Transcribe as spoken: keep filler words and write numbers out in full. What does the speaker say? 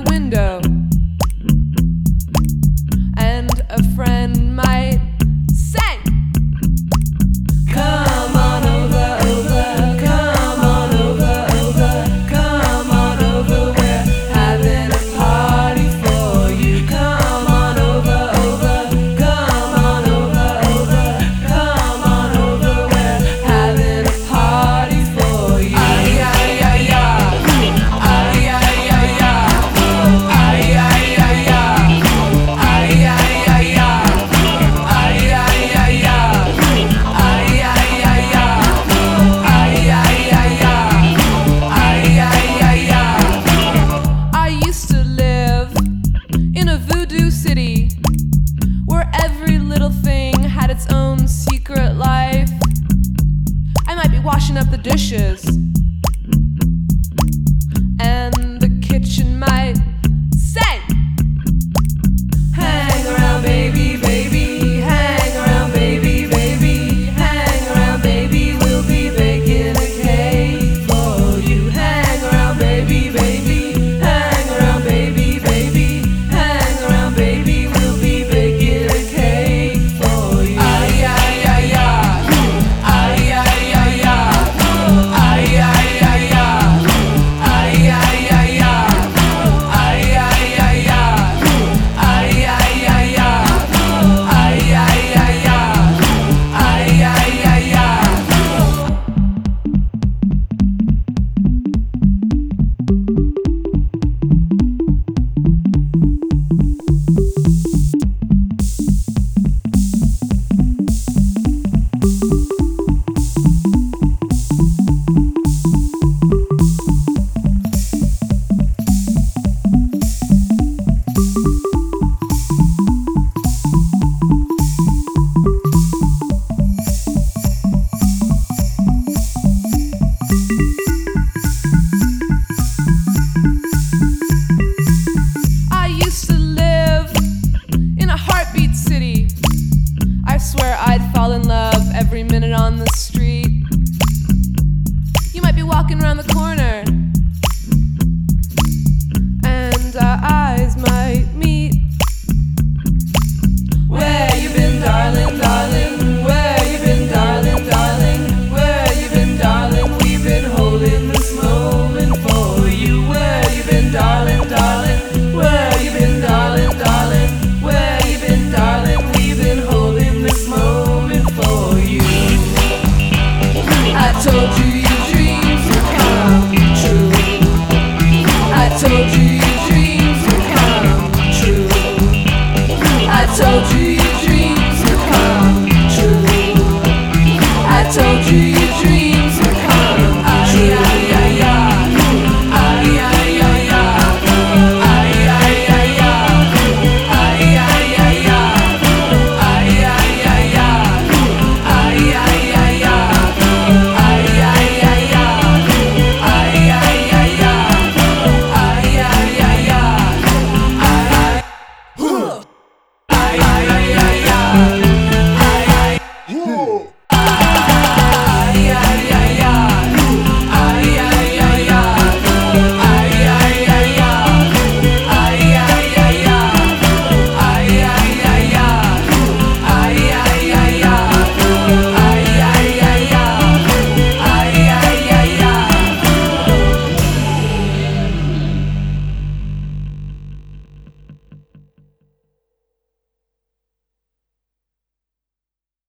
window, and a friend might say, "Come on over, over, come on over, over, come on over, we're having a party for you. Come on over, over, come on over, over, come on over, we're having a party for you." Ay, ay, ay, ay. Ay, ay, ay, ay. Ay, ay, ay, ay. Ay, ay, ay, ay. Ay, ay, ay, ay. Ay, ay, ay, ay. Ay, ay, ay, ay. Ay, ay, ay, ay. I used to live in a voodoo city where every little thing had its own secret life. I might be washing up the dishes, and the kitchen might say, "Hang around, baby, baby, hang around, baby, baby, hang around, baby, we'll be baking a cake for you. Hang around, baby, baby, hang around, baby, baby, hang around, baby, we'll be baking a cake for you." Ay, ay, ay, ay. Ay, ay, ay, ay. Ay, ay, ay, ay. Ay, ay, ay, ay. Ay, ay, ay, ay. Ay, ay, ay, ay. Ay, ay, ay, ay. Ay, ay, ay, ay. I used to live in a heartbeat city. I swear I'd fall in love every minute on the street. You might be walking around the corner, and our eyes might meet. "Where you been, darling, darling? Where you been, darling, darling? Where you been, darling? We've been holding this moment for you. Where you been, darling, darling? Where you been, darling, darling? Where you been, darling? We've been holding this moment for you. I told you your dreams would come true. I told you